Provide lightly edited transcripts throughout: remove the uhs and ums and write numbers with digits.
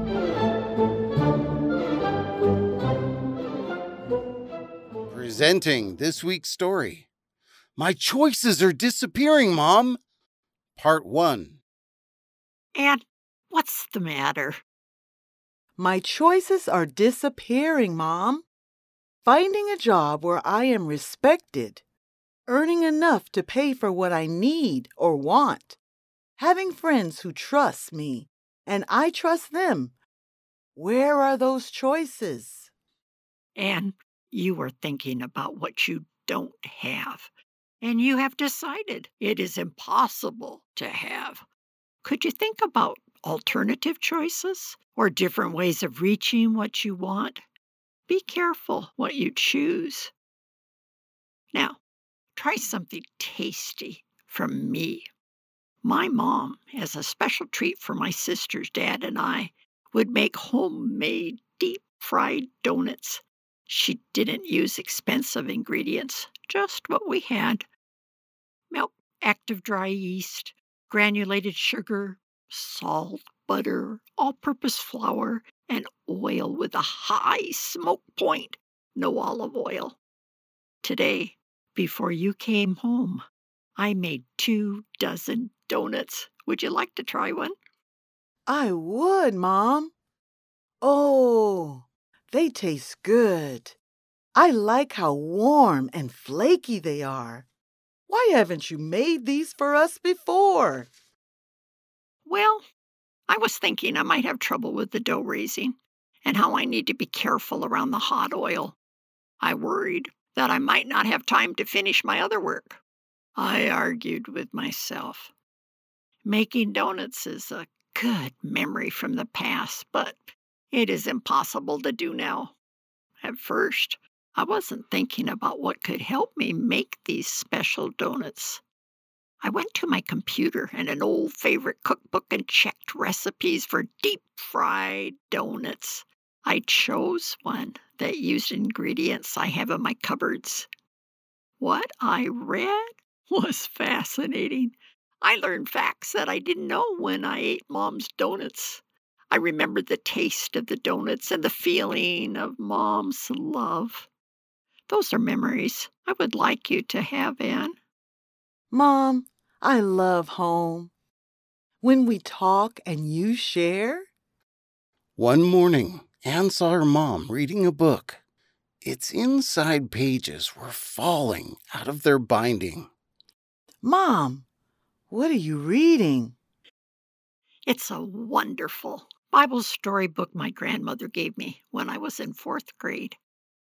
Presenting this week's story, My Choices Are Disappearing, Mom, Part 1. And what's the matter? My choices are disappearing, Mom. Finding a job where I am respected, earning enough to pay for what I need or want, having friends who trust me, and I trust them. Where are those choices? And you were thinking about what you don't have, and you have decided it is impossible to have. Could you think about alternative choices or different ways of reaching what you want? Be careful what you choose. Now, try something tasty from me. My mom, as a special treat for my sister's dad and I, would make homemade deep-fried donuts. She didn't use expensive ingredients, just what we had. Milk, active dry yeast, granulated sugar, salt, butter, all-purpose flour, and oil with a high smoke point, no olive oil. Today, before you came home, I made 24 donuts. Would you like to try one? I would, Mom. Oh, they taste good. I like how warm and flaky they are. Why haven't you made these for us before? Well, I was thinking I might have trouble with the dough raising and how I need to be careful around the hot oil. I worried that I might not have time to finish my other work. I argued with myself. Making donuts is a good memory from the past, but it is impossible to do now. At first, I wasn't thinking about what could help me make these special donuts. I went to my computer and an old favorite cookbook and checked recipes for deep-fried donuts. I chose one that used ingredients I have in my cupboards. What I read was fascinating. I learned facts that I didn't know when I ate Mom's donuts. I remembered the taste of the donuts and the feeling of Mom's love. Those are memories I would like you to have, Anne. Mom, I love home. When we talk and you share. One morning, Anne saw her mom reading a book. Its inside pages were falling out of their binding. Mom, what are you reading? It's a wonderful Bible storybook my grandmother gave me when I was in 4th grade.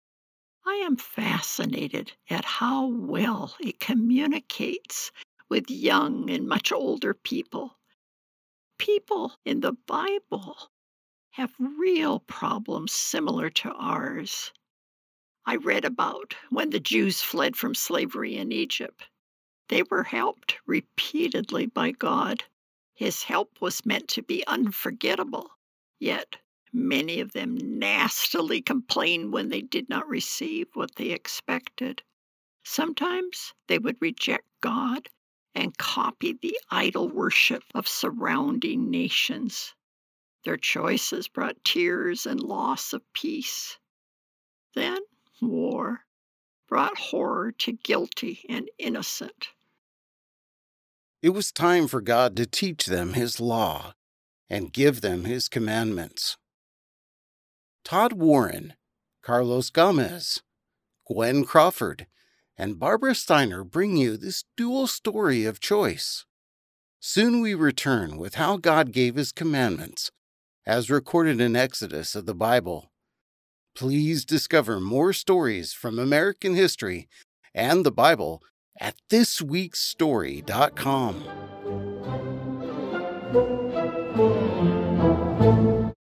I am fascinated at how well it communicates with young and much older people. People in the Bible have real problems similar to ours. I read about when the Jews fled from slavery in Egypt. They were helped repeatedly by God. His help was meant to be unforgettable, yet many of them nastily complained when they did not receive what they expected. Sometimes they would reject God and copy the idol worship of surrounding nations. Their choices brought tears and loss of peace. Then war brought horror to guilty and innocent. It was time for God to teach them His law and give them His commandments. Todd Warren, Carlos Gomez, Gwen Crawford, and Barbara Steiner bring you this dual story of choice. Soon we return with how God gave His commandments, as recorded in Exodus of the Bible. Please discover more stories from American history and the Bible at thisweekstory.com.